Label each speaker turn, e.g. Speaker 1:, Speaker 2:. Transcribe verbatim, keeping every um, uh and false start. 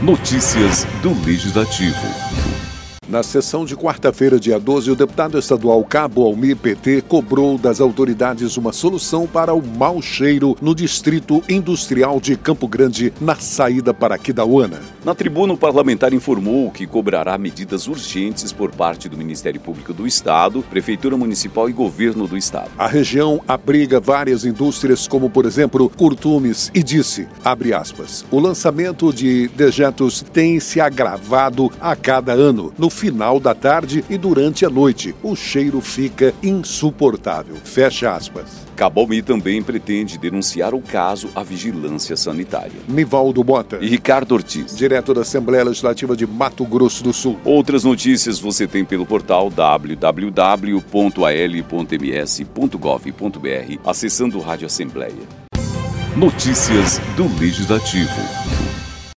Speaker 1: Notícias do Legislativo.
Speaker 2: Na sessão de quarta-feira, dia doze, o deputado estadual Cabo Almir P T cobrou das autoridades uma solução para o mau cheiro no distrito industrial de Campo Grande, na saída para Aquidauana.
Speaker 1: Na tribuna, o parlamentar informou que cobrará medidas urgentes por parte do Ministério Público do Estado, Prefeitura Municipal e Governo do Estado.
Speaker 2: A região abriga várias indústrias, como, por exemplo, Curtumes, e disse, abre aspas, o lançamento de dejetos tem se agravado a cada ano. No final da tarde e durante a noite, o cheiro fica insuportável. Fecha aspas.
Speaker 1: Cabo Almir também pretende denunciar o caso à Vigilância Sanitária.
Speaker 2: Nivaldo Mota
Speaker 1: e Ricardo Ortiz,
Speaker 2: direto da Assembleia Legislativa de Mato Grosso do Sul.
Speaker 1: Outras notícias você tem pelo portal w w w ponto a l ponto m s ponto gov ponto b r, acessando o Rádio Assembleia. Notícias do Legislativo.